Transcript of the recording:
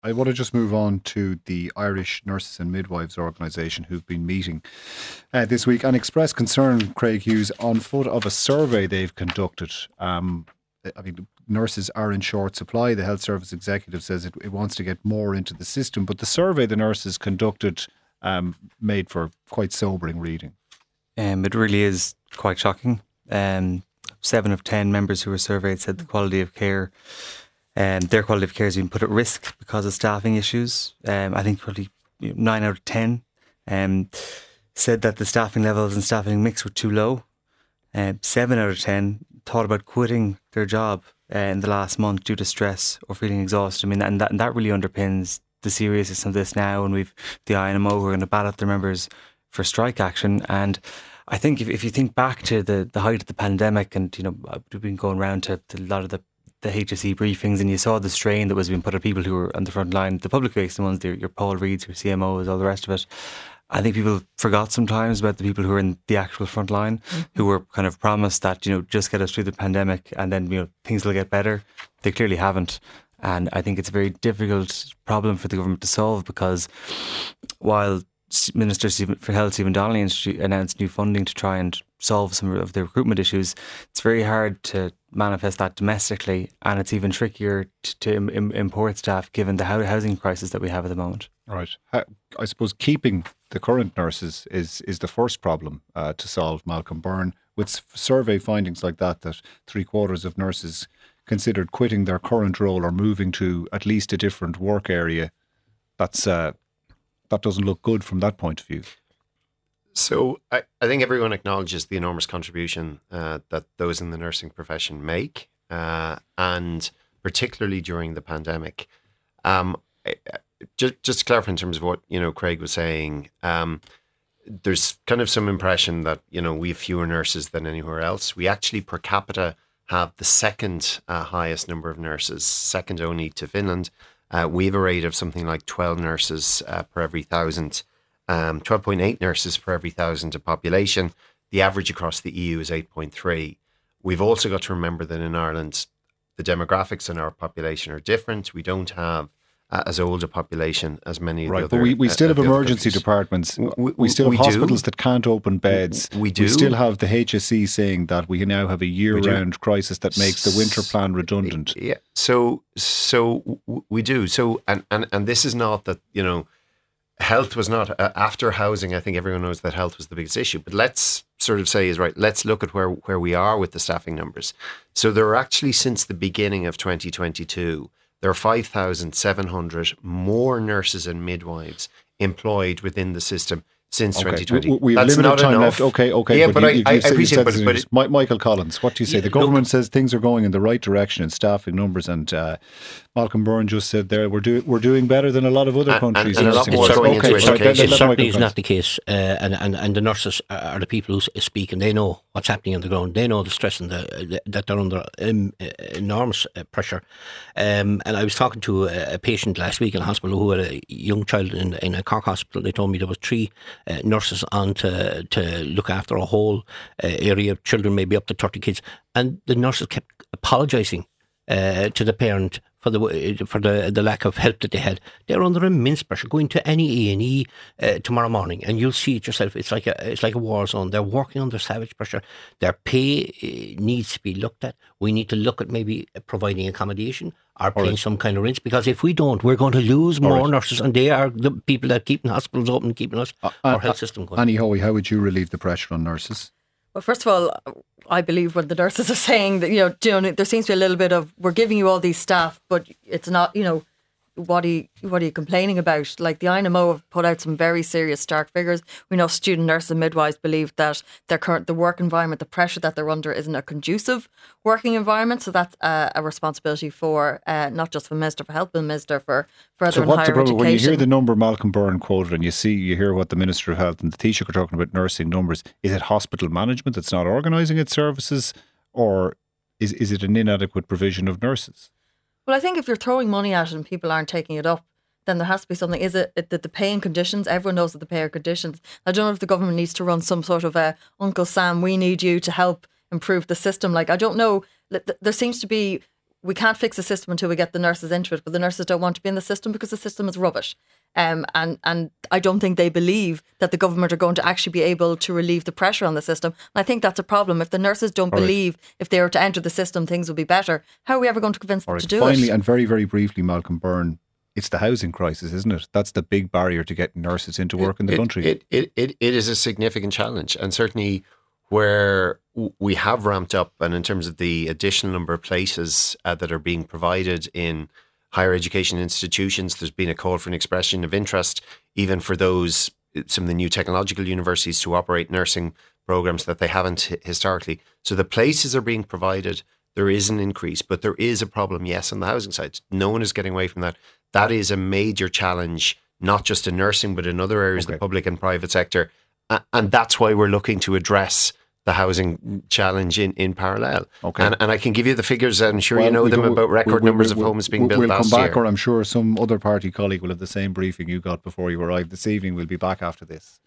I want to just move on to the Irish Nurses and Midwives Organisation, who've been meeting this week and expressed concern, Craig Hughes, on foot of a survey they've conducted. Nurses are in short supply. The Health Service Executive says it wants to get more into the system, but the survey the nurses conducted made for quite sobering reading. It really is quite shocking. 7 of 10 members who were surveyed said the quality of care, their quality of care has been put at risk because of staffing issues. I think probably 9 out of 10 said that the staffing levels and staffing mix were too low. 7 out of 10 thought about quitting their job in the last month due to stress or feeling exhausted. I mean, and that really underpins the seriousness of this now. And we've the INMO who are going to ballot their members for strike action. And I think if you think back to the height of the pandemic, and we've been going around to a lot of the HSE briefings, and you saw the strain that was being put on people who were on the front line, the public facing ones, your Paul Reeds, your CMOs, all the rest of it. I think people forgot sometimes about the people who are in the actual front line, who were kind of promised that, just get us through the pandemic and then, things will get better. They clearly haven't. And I think it's a very difficult problem for the government to solve, because while Minister for Health Stephen Donnelly announced new funding to try and solve some of the recruitment issues, it's very hard to manifest that domestically, and it's even trickier to import staff given the housing crisis that we have at the moment. Right. I suppose keeping the current nurses is the first problem to solve, Malcolm Byrne. With survey findings like that 3/4 of nurses considered quitting their current role or moving to at least a different work area, that doesn't look good from that point of view. So I think everyone acknowledges the enormous contribution that those in the nursing profession make, and particularly during the pandemic. Just to clarify in terms of what Craig was saying, there's kind of some impression that we have fewer nurses than anywhere else. We actually per capita have the second highest number of nurses, second only to Finland. We have a rate of something like 12 nurses per every 1,000, 12.8 nurses per every 1,000 of population. The average across the EU is 8.3. We've also got to remember that in Ireland, the demographics in our population are different. We don't have as old a population as many of the other. But we still have emergency departments. We still have hospitals that can't open beds. We do. We still have the HSE saying that we now have a year-round crisis that makes the winter plan redundant. Yeah. So we do. So and this is not that health was not after housing. I think everyone knows that health was the biggest issue. But let's sort of say is right. Let's look at where we are with the staffing numbers. So there are actually, since the beginning of 2022. There are 5,700 more nurses and midwives employed within the system since 2020. We have limited time left. Okay. Yeah, but I appreciate it. Michael Collins, what do you say? The government says things are going in the right direction in staffing numbers, and Malcolm Byrne just said there we're doing better than a lot of other countries. And a lot more going into education. It certainly is not the case, and the nurses are the people who speak, and they know what's happening on the ground. They know the stress and that they're under enormous pressure. And I was talking to a patient last week in a hospital who had a young child in a Cork hospital. They told me there was 3 nurses on to look after a whole area of children, maybe up to 30 kids, and the nurses kept apologising to the parent for the lack of help that they had. They're under immense pressure. Going to any A&E tomorrow morning, and you'll see it yourself. It's like a war zone. They're working under savage pressure. Their pay needs to be looked at. We need to look at maybe providing accommodation or paying some kind of rent, because if we don't, we're going to lose more nurses, and they are the people that keep the hospitals open, keeping our health system going. Annie Hoey, how would you relieve the pressure on nurses? Well, first of all, I believe what the nurses are saying, that there seems to be a little bit of, we're giving you all these staff, but it's not, what are you complaining about? Like, the INMO have put out some very serious stark figures. We know student nurses and midwives believe that the work environment, the pressure that they're under, isn't a conducive working environment. So that's a responsibility for not just for Minister for Health, but Minister for Further and Higher Education. When you hear the number Malcolm Byrne quoted, and you hear what the Minister of Health and the Taoiseach are talking about nursing numbers, is it hospital management that's not organising its services, or is it an inadequate provision of nurses? Well, I think if you're throwing money at it and people aren't taking it up, then there has to be something. Is it that the pay and conditions? Everyone knows that the pay and conditions. I don't know if the government needs to run some sort of Uncle Sam, we need you to help improve the system. Like, I don't know. There seems to be we can't fix the system until we get the nurses into it, but the nurses don't want to be in the system because the system is rubbish. And I don't think they believe that the government are going to actually be able to relieve the pressure on the system. And I think that's a problem. If the nurses don't believe if they were to enter the system, things will be better, how are we ever going to convince them to do Finally, it? and very, very briefly, Malcolm Byrne, it's the housing crisis, isn't it? That's the big barrier to getting nurses into work in the country. It is a significant challenge, and certainly where we have ramped up, and in terms of the additional number of places that are being provided in higher education institutions, there's been a call for an expression of interest, even for some of the new technological universities to operate nursing programs that they haven't historically. So the places are being provided. There is an increase, but there is a problem, yes, on the housing side. No one is getting away from that. That is a major challenge, not just in nursing, but in other areas of the public and private sector. And that's why we're looking to address the housing challenge in parallel. Okay. And I can give you the figures, I'm sure you know them, about record numbers of homes being built last year. We'll come back, or I'm sure some other party colleague will have the same briefing you got before you arrived this evening. We'll be back after this.